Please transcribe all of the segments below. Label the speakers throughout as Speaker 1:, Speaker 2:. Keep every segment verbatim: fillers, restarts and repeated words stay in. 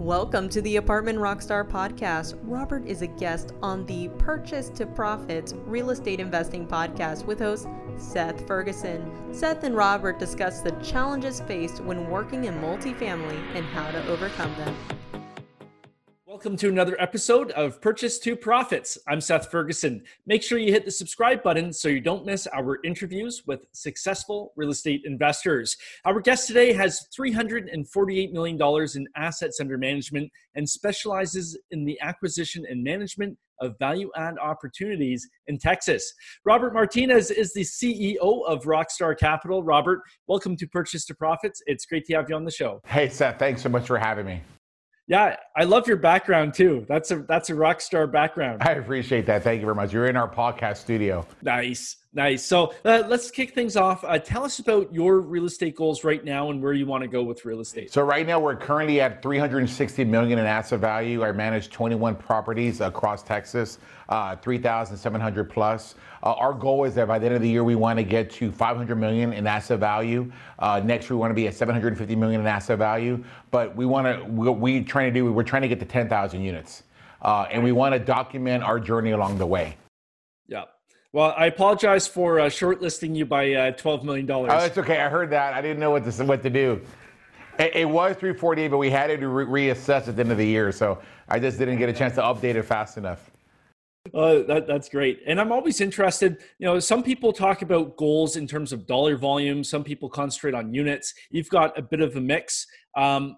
Speaker 1: Welcome to the Apartment Rockstar podcast. Robert is a guest on the Purchase to Profits real estate investing podcast with host Seth Ferguson. Seth and Robert discuss the challenges faced when working in multifamily and how to overcome them.
Speaker 2: Welcome to another episode of Purchase to Profits. I'm Seth Ferguson. Make sure you hit the subscribe button so you don't miss our interviews with successful real estate investors. Our guest today has three hundred forty-eight million dollars in assets under management and specializes in the acquisition and management of value-add opportunities in Texas. Robert Martinez is the C E O of Rockstar Capital. Robert, welcome to Purchase to Profits. It's great to have you on the show.
Speaker 3: Hey, Seth, thanks so much for having me.
Speaker 2: Yeah, I love your background too. That's a that's a rock star background.
Speaker 3: I appreciate that. Thank you very much. You're in our podcast studio.
Speaker 2: Nice, nice. So uh, let's kick things off. Uh, tell us about your real estate goals right now and where you want to go with real estate.
Speaker 3: So right now we're currently at three hundred sixty million in asset value. I manage twenty-one properties across Texas, uh, three thousand seven hundred plus. Uh, our goal is that by the end of the year we want to get to five hundred million in asset value. Uh, next we want to be at seven hundred fifty million in asset value. But we want to, what we're trying to do, we're trying to get to ten thousand units. Uh, and we want to document our journey along the way.
Speaker 2: Yeah. Well, I apologize for uh, shortlisting you by uh, twelve million dollars.
Speaker 3: Oh, it's okay. I heard that. I didn't know what to, what to do. It, it was three forty-eight, but we had to re- reassess at the end of the year. So I just didn't get a chance to update it fast enough.
Speaker 2: Uh, that, that's great. And I'm always interested, you know, some people talk about goals in terms of dollar volume. Some people concentrate on units. You've got a bit of a mix. Um,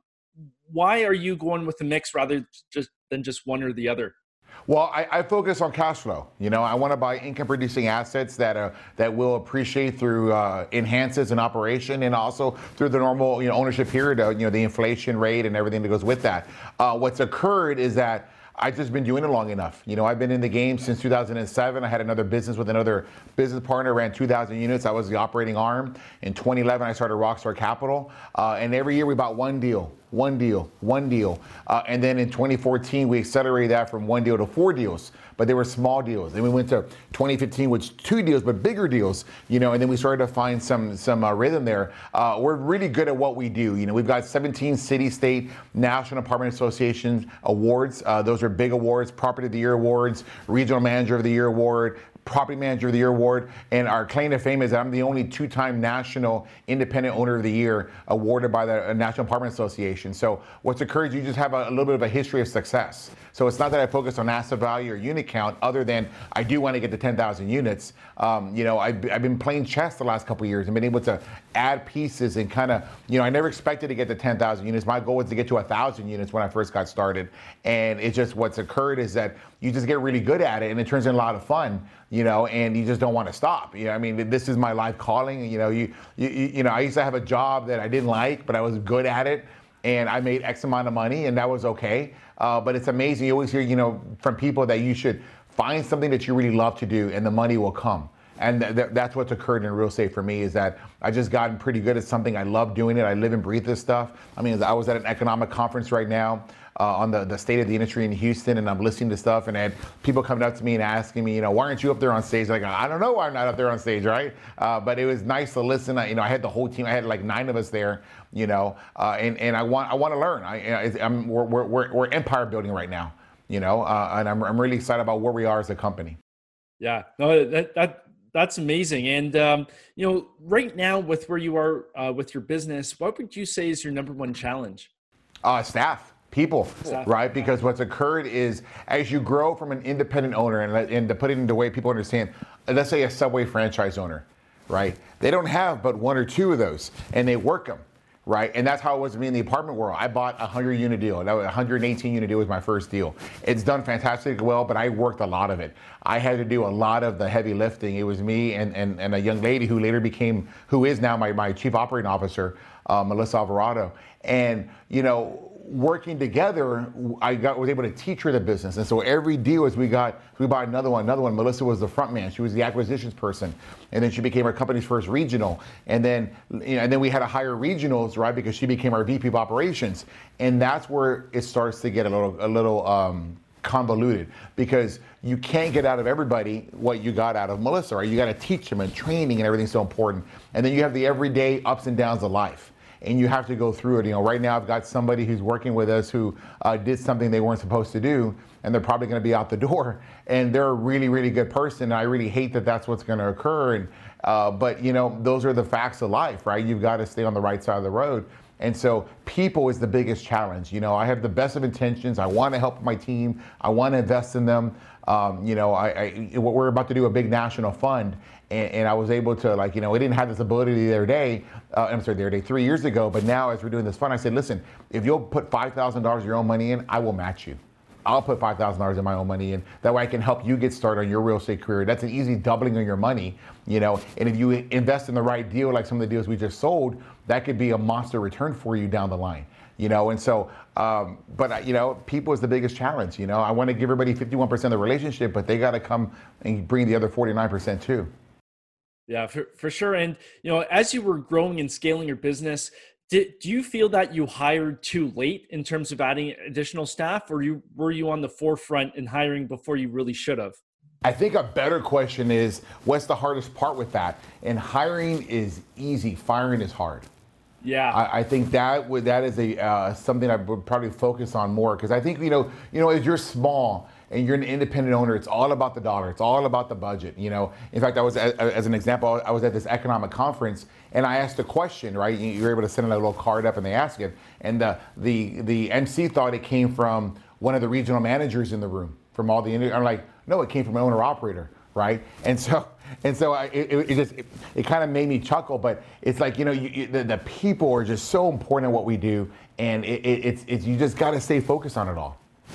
Speaker 2: why are you going with the mix rather just than just one or the other?
Speaker 3: Well, I, I focus on cash flow. You know, I want to buy income-producing assets that uh, that will appreciate through uh, enhances in operation and also through the normal, you know, ownership period, uh, you know, the inflation rate and everything that goes with that. Uh, what's occurred is that I've just been doing it long enough. You know, I've been in the game since two thousand seven. I had another business with another business partner, ran two thousand units. I was the operating arm. In twenty eleven, I started Rockstar Capital. Uh, and every year we bought one deal, one deal, one deal. Uh, and then in twenty fourteen, we accelerated that from one deal to four deals. But they were small deals. Then we went to twenty fifteen with two deals, but bigger deals, you know, and then we started to find some some uh, rhythm there. Uh, we're really good at what we do. You know, we've got seventeen city, state, national apartment association awards. Uh, those are big awards, Property of the Year awards, Regional Manager of the Year award, Property Manager of the Year award, and our claim to fame is that I'm the only two-time National Independent Owner of the Year awarded by the National Apartment Association. So what's occurred is you just have a, a little bit of a history of success. So it's not that I focus on asset value or unit count, other than I do want to get to ten thousand units. Um, you know, I've, I've been playing chess the last couple of years and been able to add pieces and kind of, you know, I never expected to get to ten thousand units. My goal was to get to one thousand units when I first got started. And it's just what's occurred is that you just get really good at it and it turns into a lot of fun, you know, and you just don't want to stop. You know, I mean, this is my life calling. You know, you, you, you know, I used to have a job that I didn't like, but I was good at it. And I made X amount of money and that was okay. Uh, but it's amazing. You always hear, you know, from people that you should find something that you really love to do and the money will come. And th- th- that's what's occurred in real estate for me is that I just gotten pretty good at something. I love doing it. I live and breathe this stuff. I mean, I was at an economic conference right now uh, on the, the state of the industry in Houston, and I'm listening to stuff and I had people coming up to me and asking me, you know, why aren't you up there on stage? Like, I don't know why I'm not up there on stage, right? Uh, but it was nice to listen. I, you know, I had the whole team. I had like nine of us there, you know, uh, and, and I want I want to learn. I, I'm, we're, we're, we're empire building right now, you know, uh, and I'm, I'm really excited about where we are as a company.
Speaker 2: Yeah, no, that, that That's amazing. And, um, you know, right now with where you are uh, with your business, what would you say is your number one challenge?
Speaker 3: Uh, staff, people,
Speaker 2: staff.
Speaker 3: Right? Because what's occurred is as you grow from an independent owner, and, and to put it in the way people understand, let's say a Subway franchise owner, right? They don't have but one or two of those and they work them. Right, and that's how it was with me in the apartment world. I bought a hundred unit deal. That was one hundred eighteen unit deal was my first deal. It's done fantastically well, but I worked a lot of it. I had to do a lot of the heavy lifting. It was me and and, and a young lady who later became, who is now my, my chief operating officer, uh, Melissa Alvarado. And you know, working together, I got was able to teach her the business. And so every deal as we got, we bought another one, another one. Melissa was the front man. She was the acquisitions person. And then she became our company's first regional. And then, you know, and then we had to hire regionals, right? Because she became our V P of operations. And that's where it starts to get a little, a little um, convoluted, because you can't get out of everybody what you got out of Melissa, right? You got to teach them, and training and everything's so important. And then you have the everyday ups and downs of life. and you have to go through it. You know, right now I've got somebody who's working with us who uh, did something they weren't supposed to do, and they're probably going to be out the door. And they're a really, really good person. And I really hate that that's what's going to occur. And uh, but you know, those are the facts of life, right? You've got to stay on the right side of the road. And so people is the biggest challenge. You know, I have the best of intentions. I want to help my team. I want to invest in them. Um, you know, I, I, we're about to do a big national fund, and, and I was able to, like, you know, we didn't have this ability the other day, uh, I'm sorry, the other day, three years ago, but now as we're doing this fund, I said, listen, if you'll put five thousand dollars of your own money in, I will match you. I'll put five thousand dollars of my own money in. That way I can help you get started on your real estate career. That's an easy doubling of your money, you know, and if you invest in the right deal, like some of the deals we just sold, that could be a monster return for you down the line. You know, and so, um, but, you know, people is the biggest challenge. You know, I want to give everybody fifty-one percent of the relationship, but they got to come and bring the other forty-nine percent too.
Speaker 2: Yeah, for, for sure. And, you know, as you were growing and scaling your business, did, do you feel that you hired too late in terms of adding additional staff, or you were you on the forefront in hiring before you really should have?
Speaker 3: I think a better question is, what's the hardest part with that? And hiring is easy, firing is hard.
Speaker 2: Yeah,
Speaker 3: I, I think that would that is a uh, something I would probably focus on more, because I think you know you know as you're small and you're an independent owner, it's all about the dollar, it's all about the budget. You know, in fact, I was as, as an example, I was at this economic conference and I asked a question. Right, you were able to send a little card up and they ask it, and the the the M C thought it came from one of the regional managers in the room from all the. I'm like, no, it came from an owner operator, right? And so. And so I, it, it just, it, it kind of made me chuckle, but it's like, you know, you, you, the, the people are just so important in what we do. And it, it, it's, it's, you just got to stay focused on it all.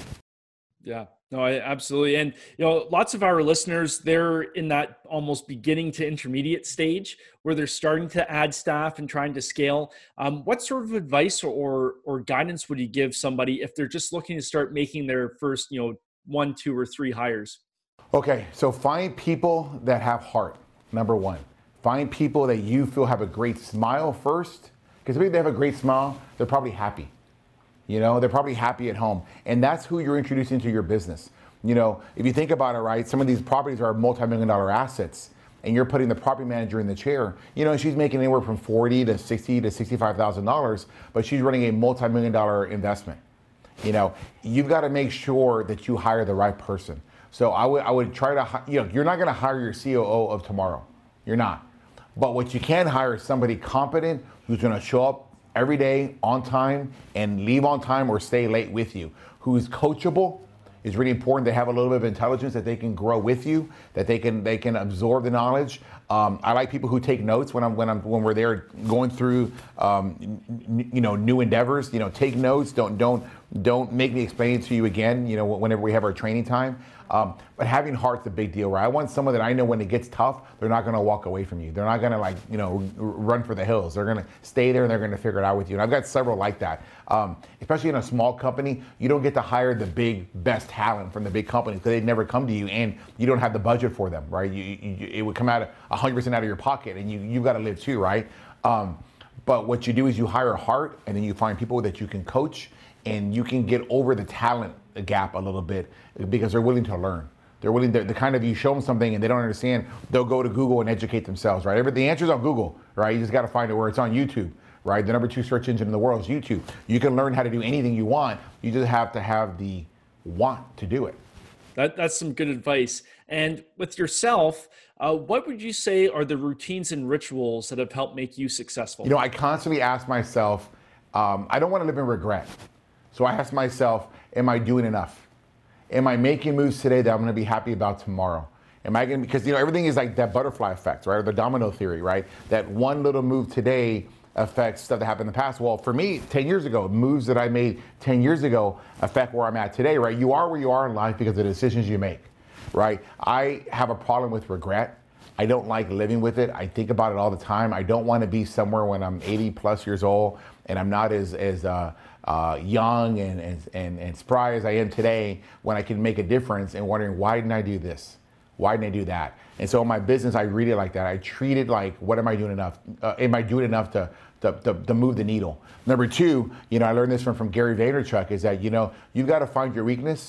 Speaker 2: Yeah, no, I, absolutely. And, you know, lots of our listeners, they're in that almost beginning to intermediate stage where they're starting to add staff and trying to scale. Um, what sort of advice or, or guidance would you give somebody if they're just looking to start making their first, you know, one, two, or three hires?
Speaker 3: Okay, so find people that have heart, number one. Find people that you feel have a great smile first, because if they have a great smile, they're probably happy. You know, they're probably happy at home. And that's who you're introducing to your business. You know, if you think about it, right, some of these properties are multi-million dollar assets, and you're putting the property manager in the chair. You know, and she's making anywhere from forty to sixty to sixty-five thousand dollars, but she's running a multi-million dollar investment. You know, you've got to make sure that you hire the right person. So I would I would try to, you know, you're not going to hire your C O O of tomorrow. You're not. But what you can hire is somebody competent who's going to show up every day on time and leave on time or stay late with you, who's coachable. It's really important. They have a little bit of intelligence that they can grow with you, that they can they can absorb the knowledge. Um, I like people who take notes when I'm when I'm when we're there going through um, n- you know new endeavors. You know, take notes. Don't don't don't make me explain it to you again. You know, whenever we have our training time. Um, but having heart's a big deal, right? I want someone that I know when it gets tough, they're not going to walk away from you. They're not going to like, you know, r- run for the hills. They're going to stay there and they're going to figure it out with you. And I've got several like that. Um, especially in a small company, you don't get to hire the big, best talent from the big companies because they'd never come to you and you don't have the budget for them, right? You, you, it would come out one hundred percent out of your pocket and you, you've got to live too, right? Um, but what you do is you hire heart and then you find people that you can coach and you can get over the talent gap a little bit because they're willing to learn. They're willing to, the kind of, you show them something and they don't understand, they'll go to Google and educate themselves, right? Every, the answer's on Google, right? You just got to find it where it's on YouTube, right? The number two search engine in the world is YouTube. You can learn how to do anything you want. You just have to have the want to do it.
Speaker 2: That, that's some good advice. And with yourself, uh, what would you say are the routines and rituals that have helped make you successful?
Speaker 3: You know, I constantly ask myself, um, I don't want to live in regret. So I ask myself, am I doing enough? Am I making moves today that I'm going to be happy about tomorrow? Am I going to, because, you know, everything is like that butterfly effect, right? Or the domino theory, right? That one little move today affects stuff that happened in the past. Well, for me, ten years ago, moves that I made ten years ago affect where I'm at today, right? You are where you are in life because of the decisions you make, right? I have a problem with regret. I don't like living with it. I think about it all the time. I don't want to be somewhere when I'm eighty plus years old and I'm not as, as uh, uh, young and, and, and, and spry as I am today when I can make a difference and wondering, why didn't I do this? Why didn't I do that? And so in my business, I read it like that. I treat it like, what am I doing enough? Uh, am I doing enough to, to, to, to move the needle? Number two, you know, I learned this from, from Gary Vaynerchuk, is that, you know, you've got to find your weakness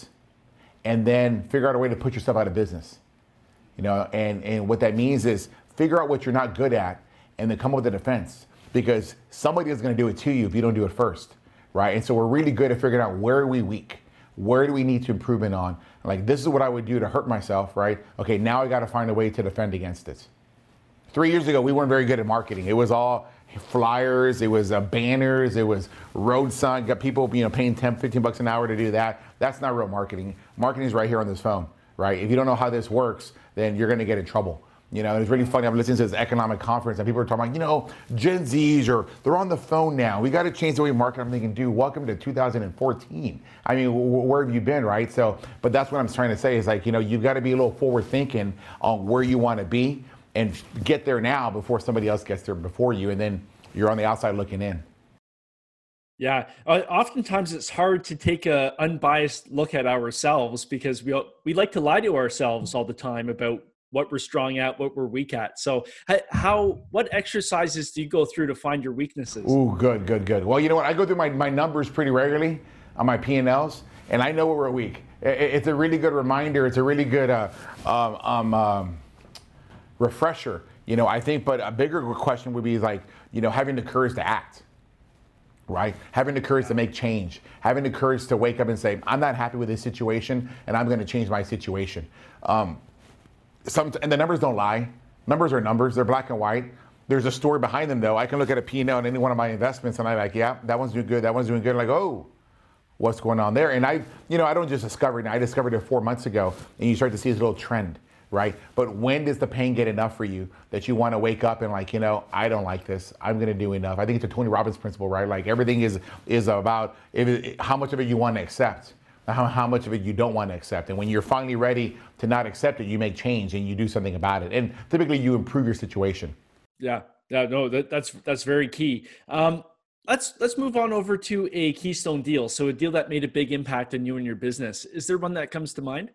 Speaker 3: and then figure out a way to put yourself out of business. You know, and, and what that means is figure out what you're not good at and then come up with a defense. because somebody is going to do it to you if you don't do it first, right? And so we're really good at figuring out where are we weak, where do we need to improvement on. Like, this is what I would do to hurt myself, right? Okay, now I got to find a way to defend against it. Three years ago, we weren't very good at marketing. It was all flyers, it was uh, banners, it was road sign. Got people, you know, paying ten, fifteen bucks an hour to do that. That's not real marketing. Marketing is right here on this phone, right? If you don't know how this works, then you're going to get in trouble. You know, and it's really funny. I'm listening to this economic conference and people are talking about, you know, Gen Zs or they're on the phone now. We got to change the way we market everything can do. Welcome to two thousand fourteen. I mean, where have you been, right? So, but that's what I'm trying to say is like, you know, you've got to be a little forward thinking on where you want to be and get there now before somebody else gets there before you. And then you're on the outside looking in.
Speaker 2: Yeah, uh, oftentimes it's hard to take a unbiased look at ourselves because we we like to lie to ourselves all the time about what we're strong at, what we're weak at. So how, what exercises do you go through to find your weaknesses?
Speaker 3: Ooh, good, good, good. Well, you know what? I go through my, my numbers pretty regularly on my P and Ls, and I know where we're weak. It, it's a really good reminder. It's a really good uh, um, um, um, refresher. You know, I think, but a bigger question would be like, you know, having the courage to act, right? Having the courage to make change, having the courage to wake up and say, I'm not happy with this situation and I'm going to change my situation. Um, some, and the numbers don't lie. Numbers are numbers, they're black and white. There's a story behind them though. I can look at a P and L on any one of my investments and I'm like, yeah, that one's doing good, that one's doing good. Like, oh, what's going on there? And I, you know, I don't just discover it. I discovered it four months ago and you start to see this little trend. Right? But when does the pain get enough for you that you want to wake up and like, you know, I don't like this. I'm going to do enough. I think it's a Tony Robbins principle, right? Like everything is is about if it, how much of it you want to accept, how, how much of it you don't want to accept. And when you're finally ready to not accept it, you make change and you do something about it. And typically you improve your situation.
Speaker 2: Yeah. Yeah. No, that, that's that's very key. Um, let's let's move on over to a keystone deal. So a deal that made a big impact on you and your business. Is there one that comes to mind?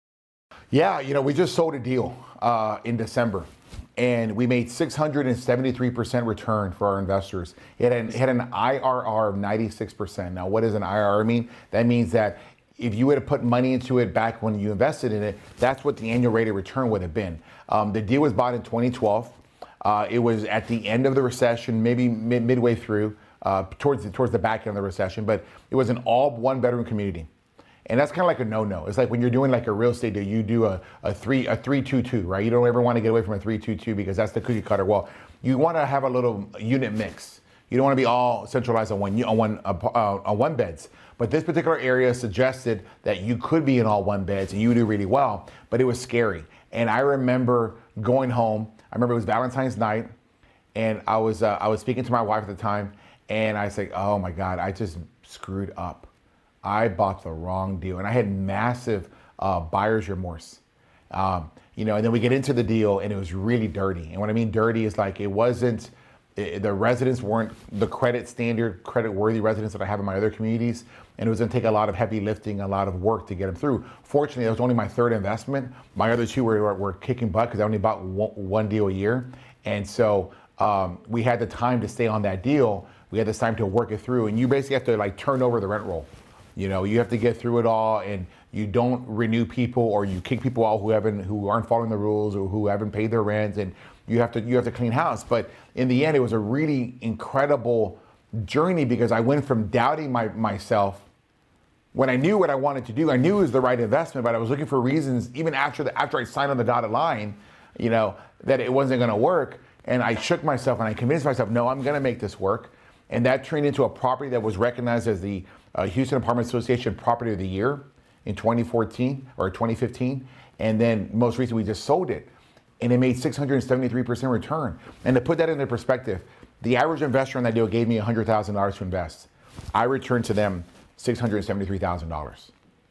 Speaker 3: Yeah, you know, we just sold a deal uh, in December, and we made six hundred seventy-three percent return for our investors. It had, an, it had an I R R of ninety-six percent. Now, what does an I R R mean? That means that if you would have put money into it back when you invested in it, that's what the annual rate of return would have been. Um, the deal was bought in twenty twelve. Uh, it was at the end of the recession, maybe mid- midway through, uh, towards the, towards the back end of the recession, but it was an all one-bedroom community. And that's kind of like a no-no. It's like when you're doing like a real estate deal, you do a, a three a three two two, right? You don't ever want to get away from a three two two because that's the cookie cutter. Well, you want to have a little unit mix. You don't want to be all centralized on one on one uh, on one beds. But this particular area suggested that you could be in all one beds and you do really well, but it was scary. And I remember going home. I remember it was Valentine's night, and I was uh, I was speaking to my wife at the time, and I said, "Oh my God, I just screwed up. I bought the wrong deal." And I had massive uh, buyer's remorse. Um, you know, and then we get into the deal and it was really dirty. And what I mean dirty is like, it wasn't, it, the residents weren't the credit standard, credit worthy residents that I have in my other communities. And it was gonna take a lot of heavy lifting, a lot of work to get them through. Fortunately, it was only my third investment. My other two were, were, were kicking butt because I only bought one, one deal a year. And so um, we had the time to stay on that deal. We had the time to work it through. And you basically have to like turn over the rent roll. You know, you have to get through it all, and you don't renew people or you kick people out who haven't, who aren't following the rules or who haven't paid their rent, and you have to you have to clean house. But in the end, it was a really incredible journey because I went from doubting my, myself when I knew what I wanted to do. I knew it was the right investment, but I was looking for reasons even after the after I signed on the dotted line, you know, that it wasn't going to work. And I shook myself and I convinced myself, no, I'm going to make this work. And that turned into a property that was recognized as the uh, Houston Apartment Association Property of the Year in twenty fourteen or twenty fifteen. And then most recently, we just sold it. And it made six hundred seventy-three percent return. And to put that into perspective, the average investor in that deal gave me one hundred thousand dollars to invest. I returned to them six hundred seventy-three thousand dollars.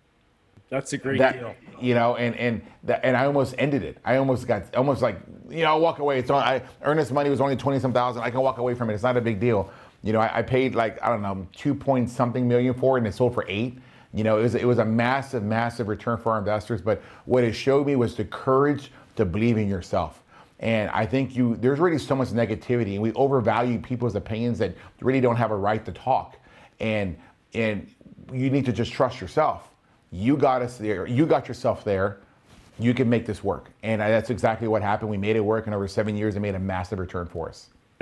Speaker 2: That's a great
Speaker 3: that,
Speaker 2: deal.
Speaker 3: You know, and and that, and I almost ended it. I almost got almost like, you know, I'll walk away. It's on, I, earnest money was only twenty some thousand. I can walk away from it. It's not a big deal. You know, I, I paid like, I don't know, two point something million for it, and it sold for eight. You know, it was it was a massive, massive return for our investors. But what it showed me was the courage to believe in yourself. And I think you there's really so much negativity, and we overvalue people's opinions that really don't have a right to talk. And and you need to just trust yourself. You got us there. You got yourself there. You can make this work. And that's exactly what happened. We made it work, and over seven years, it made a massive return for us.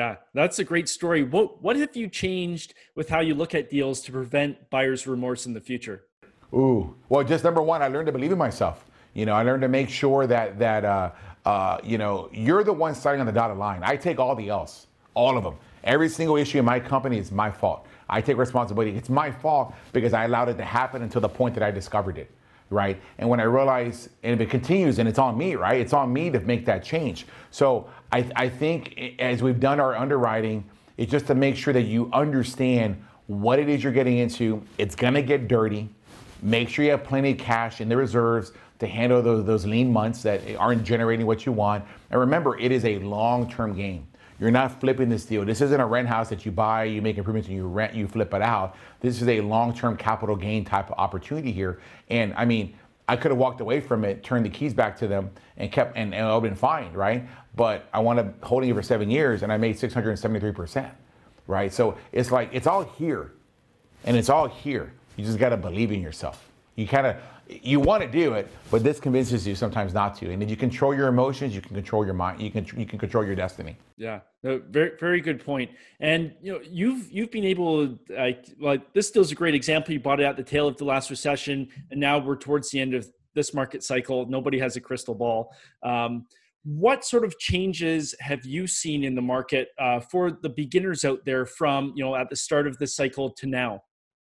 Speaker 2: Yeah, that's a great story. What what have you changed with how you look at deals to prevent buyer's remorse in the future?
Speaker 3: Ooh, well, just number one, I learned to believe in myself. You know, I learned to make sure that that uh, uh, you know, you're the one starting on the dotted line. I take all the L's, all of them. Every single issue in my company is my fault. I take responsibility. It's my fault because I allowed it to happen until the point that I discovered it, right? And when I realize, and if it continues, and it's on me, right? It's on me to make that change. So I, I think as we've done our underwriting, it's just to make sure that you understand what it is you're getting into. It's gonna get dirty. Make sure you have plenty of cash in the reserves to handle those, those lean months that aren't generating what you want. And remember, it is a long-term game. You're not flipping this deal. This isn't a rent house that you buy, you make improvements, and you rent, you flip it out. This is a long-term capital gain type of opportunity here. And I mean, I could have walked away from it, turned the keys back to them, and kept, and, and it would have been fine, right? But I wound up holding it for seven years, and I made six hundred seventy-three percent, right? So it's like, it's all here, and it's all here. You just gotta believe in yourself. You kind of, you want to do it, but this convinces you sometimes not to. And if you control your emotions, you can control your mind. You can you can control your destiny.
Speaker 2: Yeah, no, very very good point. And you know, you've you've been able to, like like this deal is a great example. You bought it at the tail of the last recession, and now we're towards the end of this market cycle. Nobody has a crystal ball. Um, what sort of changes have you seen in the market uh, for the beginners out there from, you know, at the start of this cycle to now?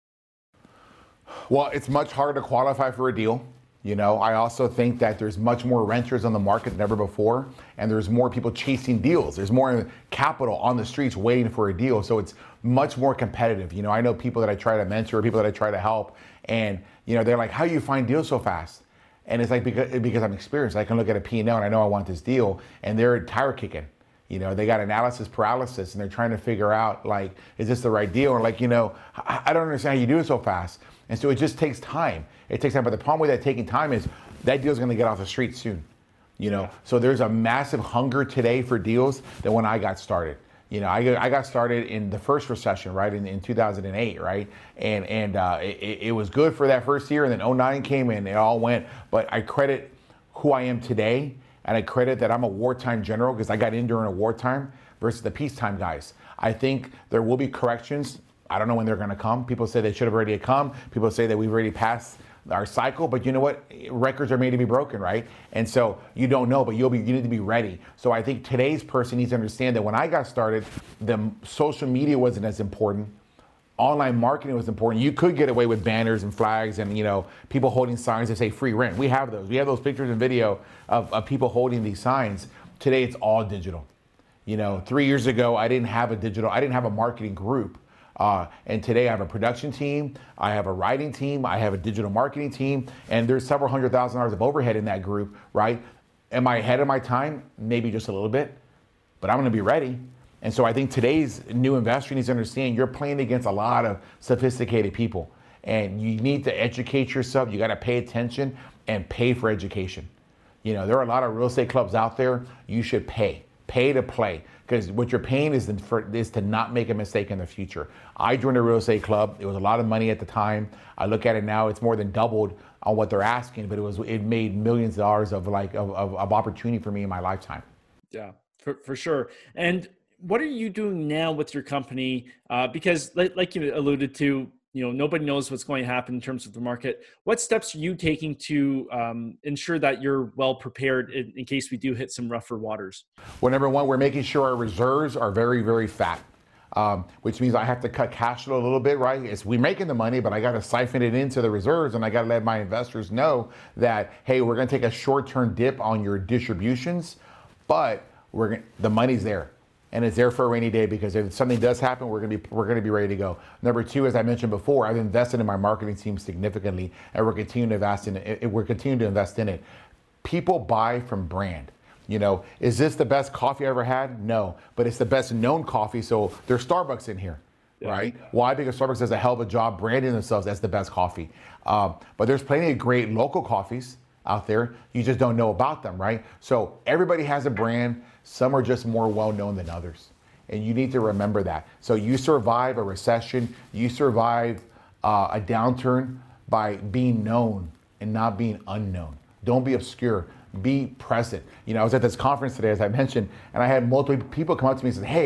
Speaker 3: Well, it's much harder to qualify for a deal. You know, I also think that there's much more renters on the market than ever before, and there's more people chasing deals. There's more capital on the streets waiting for a deal, so it's much more competitive. You know, I know people that I try to mentor, people that I try to help, and you know, they're like, "How do you find deals so fast?" And it's like because because I'm experienced. I can look at a P and L and I know I want this deal, and they're tire kicking. You know, they got analysis paralysis, and they're trying to figure out, like, is this the right deal? Or like, you know, I, I don't understand how you do it so fast. And so it just takes time. It takes time. But the problem with that taking time is that deal's going to get off the street soon. You know, so there's a massive hunger today for deals than when I got started. You know, I, I got started in the first recession, right, in, in two thousand eight, right? And and uh, it, it was good for that first year, and then oh nine came in, it all went. But I credit who I am today, and I credit that I'm a wartime general because I got in during a wartime versus the peacetime guys. I think there will be corrections. I don't know when they're going to come. People say they should have already come. People say that we've already passed our cycle, but you know what? Records are made to be broken, right? And so you don't know, but you'll be, you need to be ready. So I think today's person needs to understand that when I got started, the social media wasn't as important. Online marketing was important. You could get away with banners and flags and, you know, people holding signs that say free rent. We have those. We have those pictures and video of, of people holding these signs. Today, it's all digital. You know, three years ago, I didn't have a digital, I didn't have a marketing group. Uh, and today I have a production team, I have a writing team, I have a digital marketing team, and there's several hundred thousand dollars of overhead in that group, right? Am I ahead of my time? Maybe just a little bit, but I'm gonna be ready. And so I think today's new investor needs to understand you're playing against a lot of sophisticated people, and you need to educate yourself. You gotta pay attention and pay for education. You know, there are a lot of real estate clubs out there. You should pay, pay to play. Because what you're paying is, for, is to not make a mistake in the future. I joined a real estate club. It was a lot of money at the time. I look at it now, it's more than doubled on what they're asking, but it was it made millions of dollars of like of, of, of opportunity for me in my lifetime.
Speaker 2: Yeah, for, for sure. And what are you doing now with your company? Uh, because like, like you alluded to, you know, nobody knows what's going to happen in terms of the market. What steps are you taking to um, ensure that you're well prepared in, in case we do hit some rougher waters?
Speaker 3: Well, number one, we're making sure our reserves are very, very fat, um, which means I have to cut cash flow a little bit, right? It's, we're making the money, but I got to siphon it into the reserves, and I got to let my investors know that, hey, we're going to take a short-term dip on your distributions, but we're gonna, the money's there. And it's there for a rainy day because if something does happen, we're gonna be we're gonna be ready to go. Number two, as I mentioned before, I've invested in my marketing team significantly, and we're continuing to invest in it. We're continuing to invest in it. People buy from brand. You know, is this the best coffee I ever had? No, but it's the best known coffee. So there's Starbucks in here, yeah. Right? Why? Because Starbucks does a hell of a job branding themselves as the best coffee. Um, but there's plenty of great local coffees out there. You just don't know about them, right? So everybody has a brand. Some are just more well-known than others. And you need to remember that. So you survive a recession, you survive uh, a downturn by being known and not being unknown. Don't be obscure, be present. You know, I was at this conference today, as I mentioned, and I had multiple people come up to me and say, hey,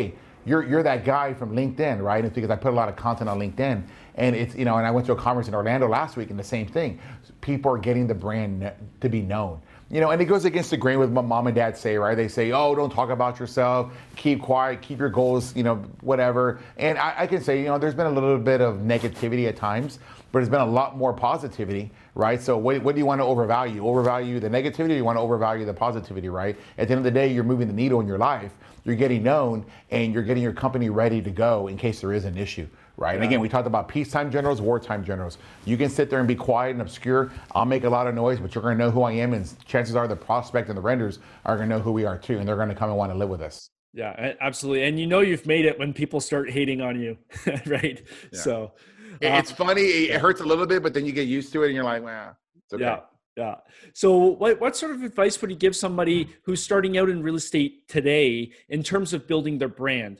Speaker 3: you're you're that guy from LinkedIn, right? It's because I put a lot of content on LinkedIn, and it's you know, and I went to a conference in Orlando last week, and the same thing. People are getting the brand to be known. You know, and it goes against the grain with what mom and dad say, right? They say, oh, don't talk about yourself, keep quiet, keep your goals, you know, whatever. And I, I can say, you know, there's been a little bit of negativity at times, but there's been a lot more positivity, right? So what, what do you want to overvalue? Overvalue the negativity, or you want to overvalue the positivity, right? At the end of the day, you're moving the needle in your life, you're getting known, and you're getting your company ready to go in case there is an issue. Right. And again, we talked about peacetime generals, wartime generals. You can sit there and be quiet and obscure. I'll make a lot of noise, but you're going to know who I am. And chances are the prospect and the renders are going to know who we are too. And they're going to come and want to live with us.
Speaker 2: Yeah, absolutely. And you know, you've made it when people start hating on you. Right. Yeah. So
Speaker 3: it's um, funny. It hurts a little bit, but then you get used to it and you're like, well, it's okay.
Speaker 2: Yeah. Yeah. So what, what sort of advice would you give somebody who's starting out in real estate today in terms of building their brand?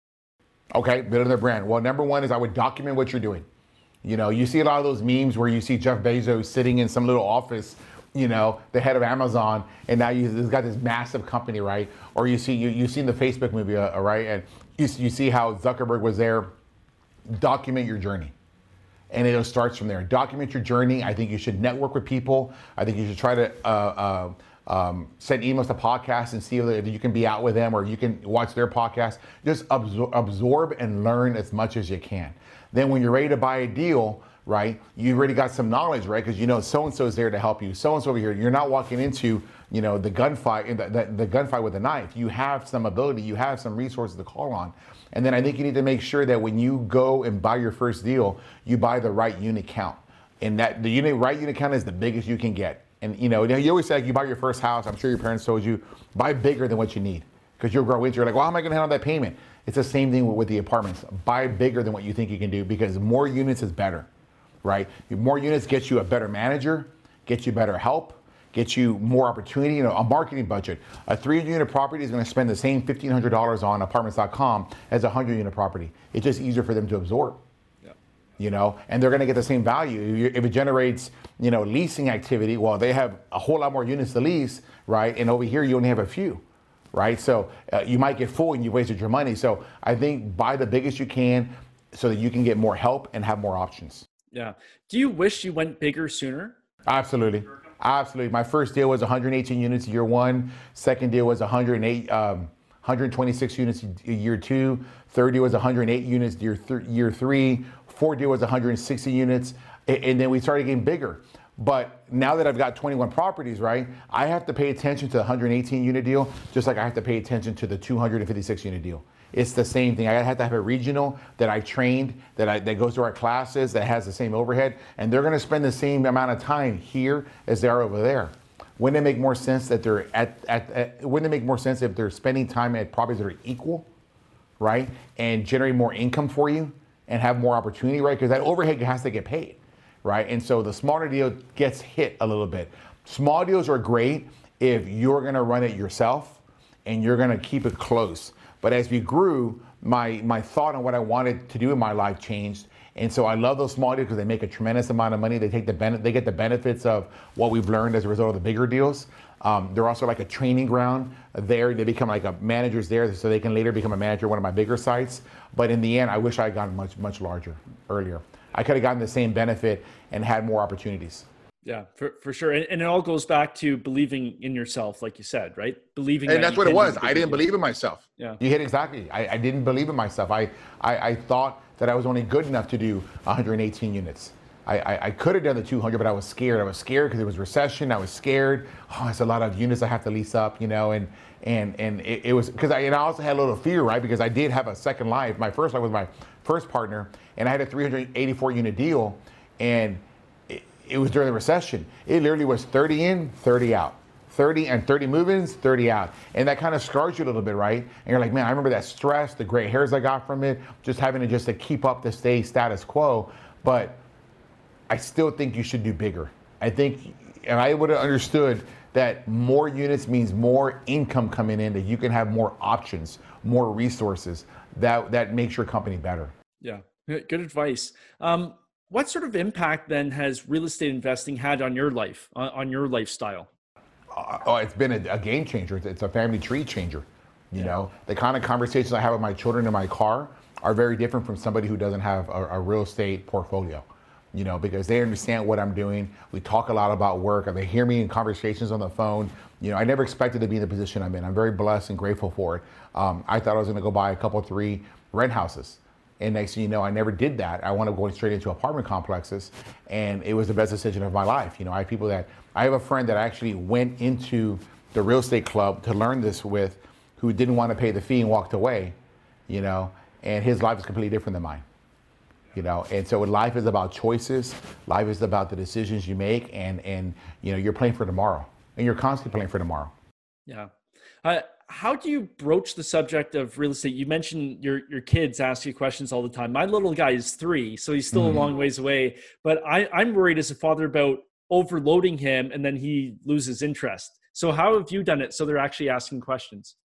Speaker 3: Okay, building their brand. Well, number one is I would document what you're doing. You know, you see a lot of those memes where you see Jeff Bezos sitting in some little office, you know, the head of Amazon, and now you, he's got this massive company, right? Or you see, you, you've seen the Facebook movie, uh, right? And you, you see how Zuckerberg was there. Document your journey. And it starts from there. Document your journey. I think you should network with people. I think you should try to uh, uh, Um, send emails to podcasts and see if you can be out with them or you can watch their podcast. Just absor- absorb and learn as much as you can. Then when you're ready to buy a deal, right, you've already got some knowledge, right? Because you know so-and-so is there to help you. So-and-so over here, you're not walking into, you know, the gunfight, the, the, the gunfight with a knife. You have some ability, you have some resources to call on. And then I think you need to make sure that when you go and buy your first deal, you buy the right unit count. And that the unit right unit count is the biggest you can get. And you know, you always say like, you buy your first house, I'm sure your parents told you, buy bigger than what you need. Because you'll grow into it. You're like, well, how am I going to handle that payment? It's the same thing with, with the apartments. Buy bigger than what you think you can do because more units is better, right? More units gets you a better manager, gets you better help, gets you more opportunity, you know, a marketing budget. A three hundred unit property is going to spend the same fifteen hundred dollars on apartments dot com as a one hundred unit property. It's just easier for them to absorb. You know, and they're going to get the same value. If it generates, you know, leasing activity, well, they have a whole lot more units to lease, right? And over here, you only have a few, right? So uh, you might get full and you wasted your money. So I think buy the biggest you can so that you can get more help and have more options.
Speaker 2: Yeah. Do you wish you went bigger sooner?
Speaker 3: Absolutely. Absolutely. My first deal was one hundred eighteen units year one. Second deal was one hundred eight, um, one hundred twenty-six units year two. Third deal was one hundred eight units year, th- year three. Fourth deal was one hundred sixty units, and then we started getting bigger. But now that I've got twenty-one properties, right, I have to pay attention to the one hundred eighteen unit deal, just like I have to pay attention to the two hundred fifty-six unit deal. It's the same thing. I have to have a regional that I trained, that I, that goes to our classes, that has the same overhead, and they're going to spend the same amount of time here as they are over there. Wouldn't it make more sense that they're at, at, at wouldn't it make more sense if they're spending time at properties that are equal, right, and generate more income for you? And have more opportunity, right? Because that overhead has to get paid, right? And so the smaller deal gets hit a little bit. Small deals are great if you're gonna run it yourself and you're gonna keep it close. But as we grew, my my thought on what I wanted to do in my life changed. And so I love those small deals because they make a tremendous amount of money. They take the ben- they get the benefits of what we've learned as a result of the bigger deals. Um, they're also like a training ground there. They become like a managers there, so they can later become a manager at one of my bigger sites. But in the end, I wish I had gotten much, much larger earlier. I could have gotten the same benefit and had more opportunities.
Speaker 2: Yeah, for, for sure. And, and it all goes back to believing in yourself, like you said, right? Believing.
Speaker 3: And
Speaker 2: that
Speaker 3: that's what it was. I didn't believe in myself.
Speaker 2: Yeah.
Speaker 3: You hit exactly. I, I didn't believe in myself. I, I, I thought that I was only good enough to do one hundred eighteen units. I, I, I could have done the two hundred, but I was scared. I was scared because it was recession. I was scared. Oh, it's a lot of units I have to lease up, you know, and and and it, it was because I and I also had a little fear, right? Because I did have a second life. My first life was my first partner, and I had a three hundred eighty-four unit deal, and it, it was during the recession. It literally was thirty in, thirty out. thirty and thirty move-ins, thirty out. And that kind of scars you a little bit, right? And you're like, man, I remember that stress, the gray hairs I got from it, just having to just to keep up to stay status quo. But I still think you should do bigger. I think, and I would have understood that more units means more income coming in, that you can have more options, more resources. That that makes your company better.
Speaker 2: Yeah, good advice. Um, what sort of impact then has real estate investing had on your life, on, on your lifestyle?
Speaker 3: Uh, oh, it's been a, a game changer. It's, it's a family tree changer. You
Speaker 2: Yeah.
Speaker 3: know, the kind of conversations I have with my children in my car are very different from somebody who doesn't have a, a real estate portfolio. You know, because they understand what I'm doing. We talk a lot about work, and they hear me in conversations on the phone. You know, I never expected to be in the position I'm in. I'm very blessed and grateful for it. Um, I thought I was going to go buy a couple, three rent houses. And next thing you know, I never did that. I wound up going straight into apartment complexes, and it was the best decision of my life. You know, I have people that, I have a friend that actually went into the real estate club to learn this with, who didn't want to pay the fee and walked away, you know, and his life is completely different than mine. You know, and so life is about choices. Life is about the decisions you make, and and you know, you're playing for tomorrow, and you're constantly playing for tomorrow.
Speaker 2: Yeah. Uh, how do you broach the subject of real estate? You mentioned your your kids ask you questions all the time. My little guy is three, so he's still mm-hmm. a long ways away. But I, I'm worried as a father about overloading him, and then he loses interest. So how have you done it so they're actually asking questions?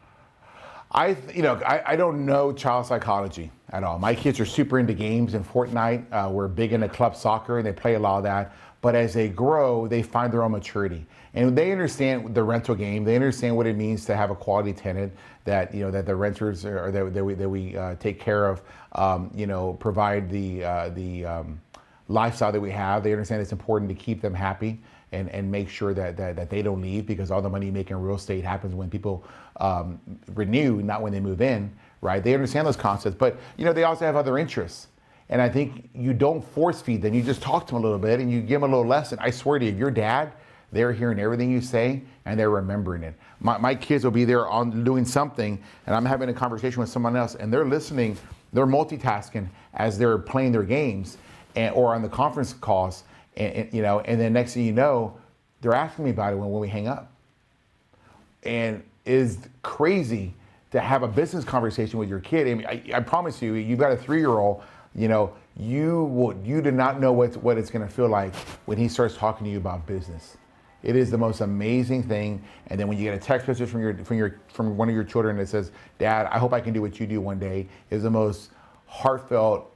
Speaker 3: I, you know, I, I don't know child psychology at all. My kids are super into games and Fortnite. Uh, we're big into club soccer, and they play a lot of that. But as they grow, they find their own maturity, and they understand the rental game. They understand what it means to have a quality tenant, that, you know, that the renters are, that, that we that we uh, take care of, um, you know, provide the uh, the um, lifestyle that we have. They understand it's important to keep them happy. And, and make sure that, that that they don't leave, because all the money you make in real estate happens when people um, renew, not when they move in, right? They understand those concepts, but you know, they also have other interests. And I think you don't force feed them. You just talk to them a little bit and you give them a little lesson. I swear to you, your dad, they're hearing everything you say and they're remembering it. My, my kids will be there on doing something, and I'm having a conversation with someone else, and they're listening, they're multitasking as they're playing their games, and, or on the conference calls. And, and, you know, and then next thing you know, they're asking me about it when, when we hang up. And it is crazy to have a business conversation with your kid. I mean, I, I promise you, you've got a three-year-old, you know, you will, you do not know what, what it's going to feel like when he starts talking to you about business. It is the most amazing thing. And then when you get a text message from your, from your, from one of your children that says, "Dad, I hope I can do what you do one day," is the most heartfelt,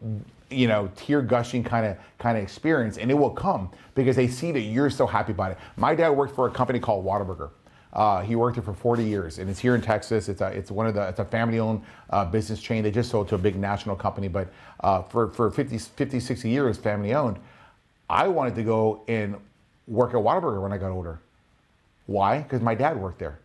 Speaker 3: you know, tear gushing kind of kind of experience, and it will come because they see that you're so happy about it. My dad worked for a company called Whataburger. Uh, he worked there for forty years, and it's here in Texas. It's a it's one of the it's a family-owned uh, business chain. They just sold to a big national company, but uh, for for fifty, fifty, sixty years, family-owned. I wanted to go and work at Whataburger when I got older. Why? Because my dad worked there.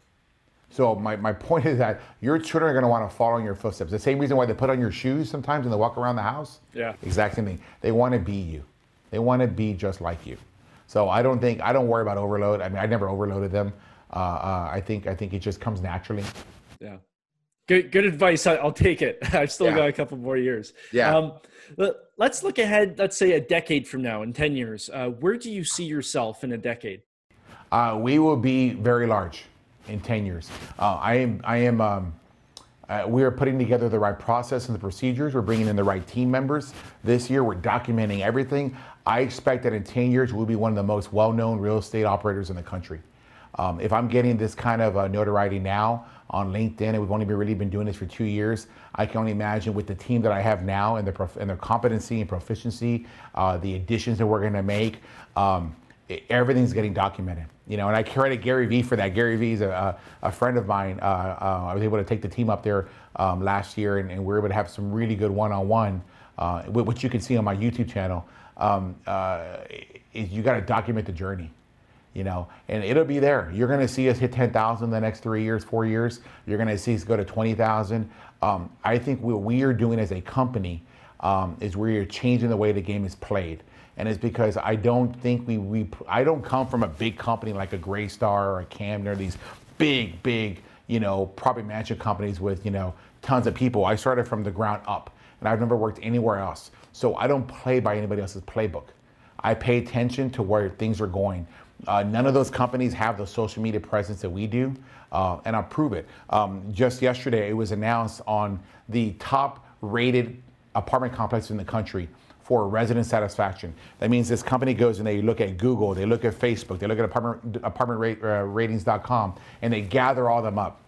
Speaker 3: So my, my point is that your children are going to want to follow in your footsteps. The same reason why they put on your shoes sometimes and they walk around the house.
Speaker 2: Yeah.
Speaker 3: Exact same thing. They want to be you. They want to be just like you. So I don't think, I don't worry about overload. I mean, I never overloaded them. Uh, uh, I think I think it just comes naturally.
Speaker 2: Yeah. Good good advice. I, I'll take it. I've still yeah. got a couple more years.
Speaker 3: Yeah.
Speaker 2: Um, let's look ahead, let's say a decade from now, in ten years. Uh, where do you see yourself in a decade?
Speaker 3: Uh, we will be very large in ten years. Uh, I am, I am, um, uh, we are putting together the right process and the procedures. We're bringing in the right team members this year. We're documenting everything. I expect that in ten years, we'll be one of the most well-known real estate operators in the country. Um, if I'm getting this kind of uh, notoriety now on LinkedIn, and we've only been really been doing this for two years, I can only imagine with the team that I have now and their, prof- and their competency and proficiency, uh, the additions that we're gonna make, um, everything's getting documented, you know, and I credit Gary Vee for that. Gary Vee is a, a friend of mine. Uh, uh, I was able to take the team up there um, last year, and, and we were able to have some really good one-on-one, uh, which you can see on my YouTube channel. Um, uh, is you got to document the journey, you know, and it'll be there. You're going to see us hit ten thousand the next three years, four years. You're going to see us go to twenty thousand. Um, I think what we are doing as a company um, is we are changing the way the game is played. And it's because I don't think we, we, I don't come from a big company like a Greystar or a Camden or these big, big, you know, property management companies with, you know, tons of people. I started from the ground up, and I've never worked anywhere else. So I don't play by anybody else's playbook. I pay attention to where things are going. Uh, none of those companies have the social media presence that we do, uh, and I'll prove it. Um, just yesterday, it was announced on the top rated apartment complex in the country for resident satisfaction. That means this company goes and they look at Google, they look at Facebook, they look at apartment, apartment rate, uh, ratings dot com, and they gather all them up.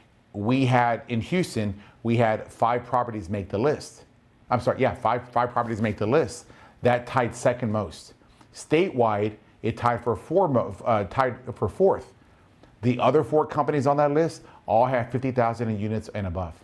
Speaker 3: We had, in Houston, we had five properties make the list. I'm sorry, yeah, five, five properties make the list. That tied second most. Statewide, it tied for four, uh, tied for fourth. The other four companies on that list all have fifty thousand units and above.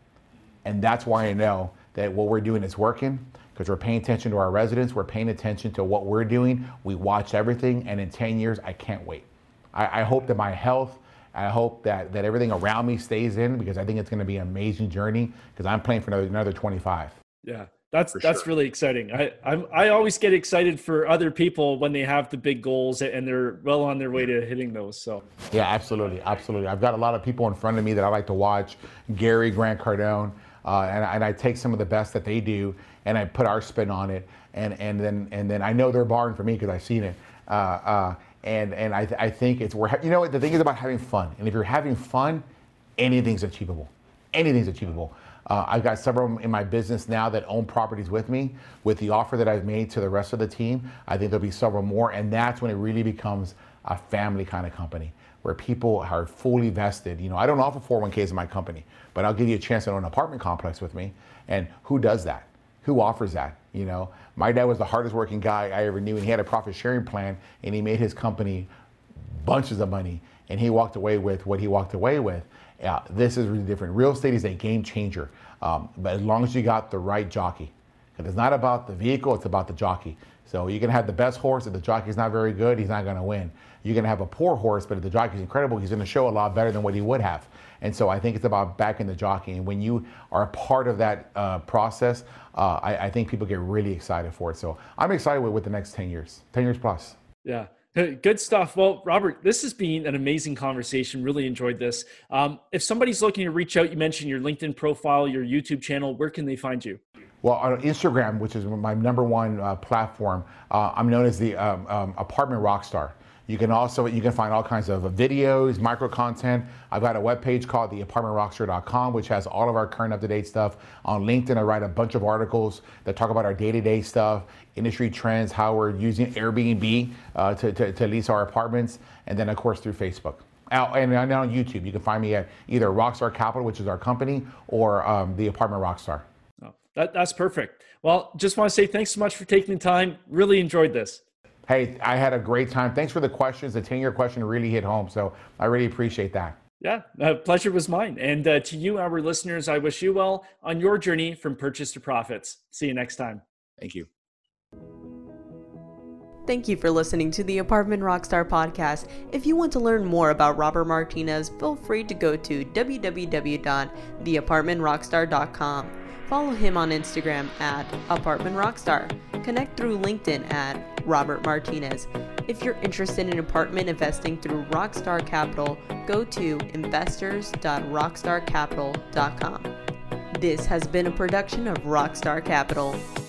Speaker 3: And that's why I know that what we're doing is working, because we're paying attention to our residents, we're paying attention to what we're doing, we watch everything, and in ten years, I can't wait. I, I hope that my health, I hope that, that everything around me stays in, because I think it's gonna be an amazing journey, because I'm playing for another, another twenty-five.
Speaker 2: Yeah, that's
Speaker 3: For
Speaker 2: that's
Speaker 3: sure.
Speaker 2: really exciting. I I'm, I always get excited for other people when they have the big goals and they're well on their way to hitting those. So
Speaker 3: Yeah, absolutely, absolutely. I've got a lot of people in front of me that I like to watch, Gary, Grant Cardone, uh, and, and I take some of the best that they do, and I put our spin on it, and and then and then I know they're barring for me because I've seen it, uh, uh, and and I th- I think it's we're ha- you know what the thing is about having fun, and if you're having fun, anything's achievable, anything's achievable. Uh, I've got several in my business now that own properties with me. With the offer that I've made to the rest of the team, I think there'll be several more, and that's when it really becomes a family kind of company where people are fully vested. You know, I don't offer four oh one k's in my company, but I'll give you a chance to own an apartment complex with me. And who does that? Who offers that? You know, my dad was the hardest working guy I ever knew, and he had a profit sharing plan, and he made his company bunches of money, and he walked away with what he walked away with. Yeah, this is really different. Real estate is a game changer, um, but as long as you got the right jockey. Because it's not about the vehicle, it's about the jockey. So you can have the best horse, if the jockey's not very good, he's not gonna win. You can have a poor horse, but if the jockey's incredible, he's gonna show a lot better than what he would have. And so I think it's about backing the jockey. And when you are a part of that uh, process, uh, I, I think people get really excited for it. So I'm excited with, with the next ten years, ten years plus.
Speaker 2: yeah. Good stuff. Well, Robert, this has been an amazing conversation. Really enjoyed this. Um, if somebody's looking to reach out, you mentioned your LinkedIn profile, your YouTube channel, where can they find you?
Speaker 3: Well, on Instagram, which is my number one uh, platform, uh, I'm known as the um, um, Apartment Rockstar. You can also, you can find all kinds of videos, micro content. I've got a webpage called the apartment rockstar dot com, which has all of our current up-to-date stuff. On LinkedIn, I write a bunch of articles that talk about our day-to-day stuff, industry trends, how we're using Airbnb uh, to, to, to lease our apartments, and then of course through Facebook. Out, and on YouTube, you can find me at either Rockstar Capital, which is our company, or um, the Apartment Rockstar.
Speaker 2: Oh, that, that's perfect. Well, just want to say thanks so much for taking the time. Really enjoyed this.
Speaker 3: Hey, I had a great time. Thanks for the questions. The ten-year question really hit home, so I really appreciate that.
Speaker 2: Yeah, uh, pleasure was mine. And uh, to you, our listeners, I wish you well on your journey from purchase to profits. See you next time.
Speaker 3: Thank you.
Speaker 1: Thank you for listening to the Apartment Rockstar podcast. If you want to learn more about Robert Martinez, feel free to go to w w w dot the apartment rockstar dot com. Follow him on Instagram at Apartment Rockstar. Connect through LinkedIn at Robert Martinez. If you're interested in apartment investing through Rockstar Capital, go to investors dot rockstar capital dot com. This has been a production of Rockstar Capital.